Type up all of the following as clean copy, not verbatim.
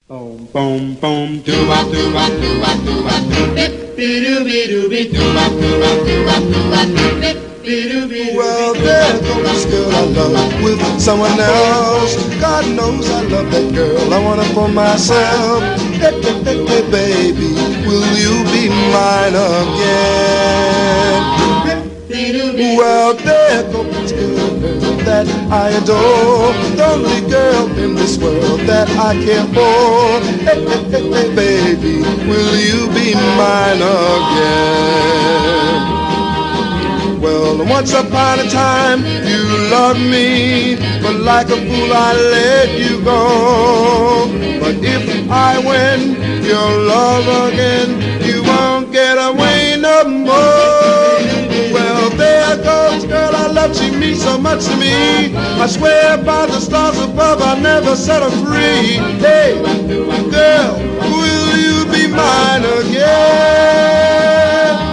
Boom, boom, boom, doo wop, doo wop, doo wop, doo wop, doo bip, be doo be doo be doo wop, doo wop, doo wop, doo wop, doo bip, be doo be. Well, there goes this girl I love with someone else. God knows I love that girl. I want her for myself. Hey, hey, hey, hey, baby, will you be mine again? Well, there goes this girl that I adore, the only girl in this world that I care for. Hey, hey, hey, hey, baby, will you be mine again? Well, once upon a time you loved me, but like a fool I let you go. But if I win your love again, you won't get away no more. Well, there goes girl I love, she means so much to me. I swear by the stars above I'll never set her free. Hey, girl, will you be mine again?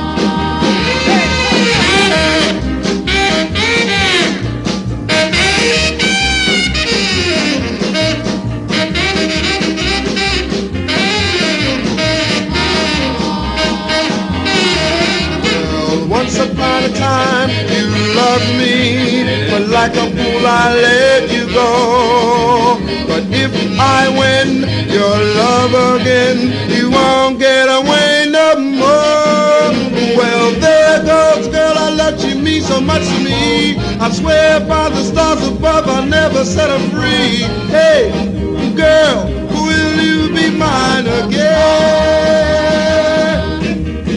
Once upon a time you loved me, but like a fool I let you go. But if I win your love again, you won't get away no more. Well, there goes girl I love, she means so much to me. I swear by the stars above I'll never set her free. Hey, girl, will you be mine again?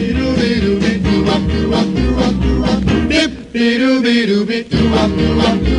Be doo be doo be doo wop doo wop doo.